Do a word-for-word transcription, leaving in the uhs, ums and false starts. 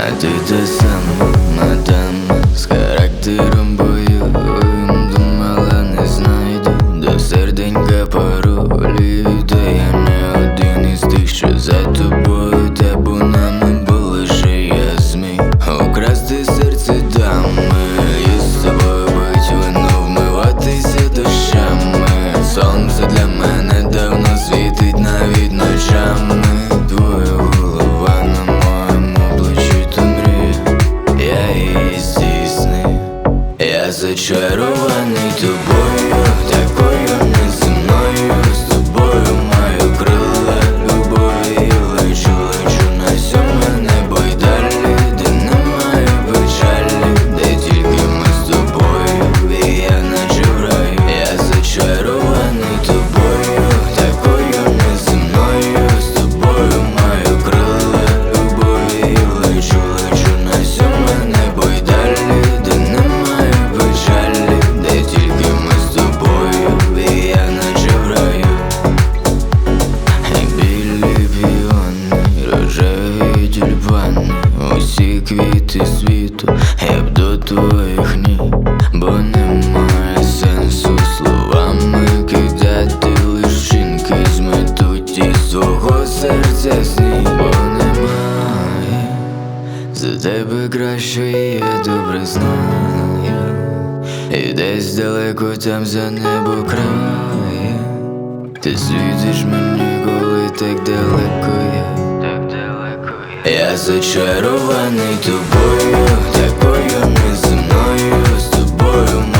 А ти та сама мадама з характером бойовим. Думала, не знайду до серденька паролі. Та я не один із тих, що за тобою табунами, бо лише я зміг украсти серце дами і з тобою пить вино, вмиватися дощами. Сонце для мене давно світить навіть ночами. Твоя голова на моєму плечі, то мрія, я її здійснив. Я зачарований тобою, такою неземною. З тобою маю крила любові, лечу, лечу на сьоме небо й далі, де немає печалі, де тільки ми з тобою, і я наче в раю. Я зачарований тобою, такою неземною. З тобою маю крила любові, лечу, лечу на сьоме небо й далі, де немає печалі, де тільки ми з тобою, і я наче в раю. Білі піони, рожеві тюльпани, усі квіти світу я б до твоїх ніг, бо немає сенсу словами кидати личинки, зметуть із твого серця сніг, бо немає за тебе кращої, я добре знаю. І десь далеко там за небо крає ти світиш мені, коли так далеко я, так далеко я. Я зачарований тобою, такою неземною. З тобою